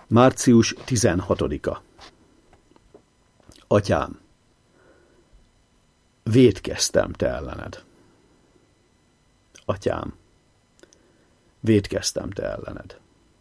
Március 16-a. Atyám, vétkeztem te ellened. Atyám, vétkeztem te ellened.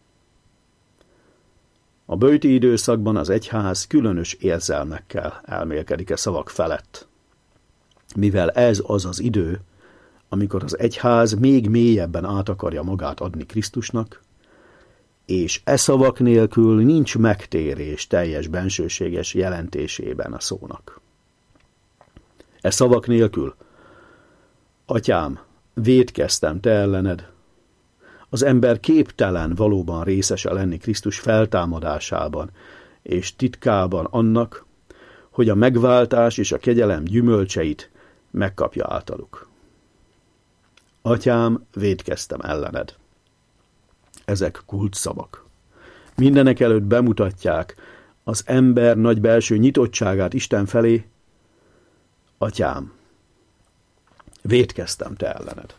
A böjti időszakban az egyház különös érzelmekkel elmélkedik e szavak felett, mivel ez az az idő, amikor az egyház még mélyebben át akarja magát adni Krisztusnak, és e szavak nélkül nincs megtérés teljes bensőséges jelentésében a szónak. E szavak nélkül, atyám, vétkeztem te ellened, az ember képtelen valóban részese lenni Krisztus feltámadásában és titkában annak, hogy a megváltás és a kegyelem gyümölcseit megkapja általuk. Atyám, vétkeztem ellened. Ezek kulcsszavak. Mindenek előtt bemutatják az ember nagy belső nyitottságát Isten felé. Atyám, vétkeztem te ellened.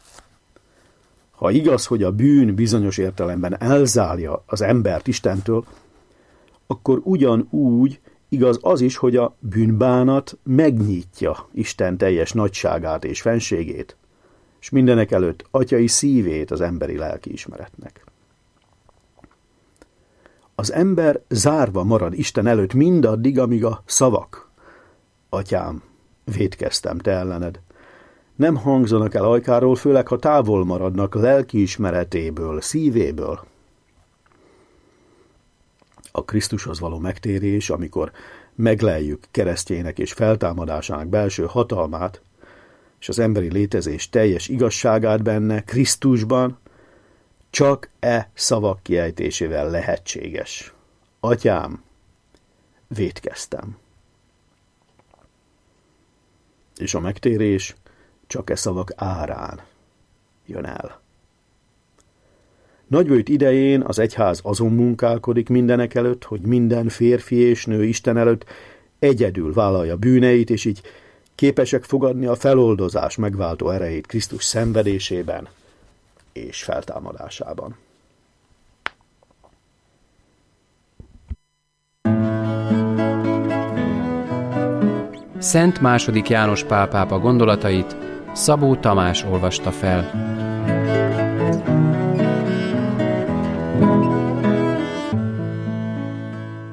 Ha igaz, hogy a bűn bizonyos értelemben elzárja az embert Istentől, akkor ugyanúgy igaz az is, hogy a bűnbánat megnyitja Isten teljes nagyságát és fenségét, és mindenek előtt atyai szívét az emberi lelkiismeretnek. Az ember zárva marad Isten előtt mindaddig, amíg a szavak, atyám, vétkeztem te ellened, nem hangzanak el ajkáról, főleg ha távol maradnak lelkiismeretéből, szívéből. A Krisztushoz való megtérés, amikor megleljük keresztjének és feltámadásának belső hatalmát, és az emberi létezés teljes igazságát benne, Krisztusban, csak e szavak kiejtésével lehetséges. Atyám, vétkeztem. És a megtérés csak e szavak árán jön el. Nagyböjt idején az egyház azon munkálkodik mindenek előtt, hogy minden férfi és nő Isten előtt egyedül vállalja bűneit, és így képesek fogadni a feloldozás megváltó erejét Krisztus szenvedésében és feltámadásában. Szent II. János Pál pápa gondolatait Szabó Tamás olvasta fel.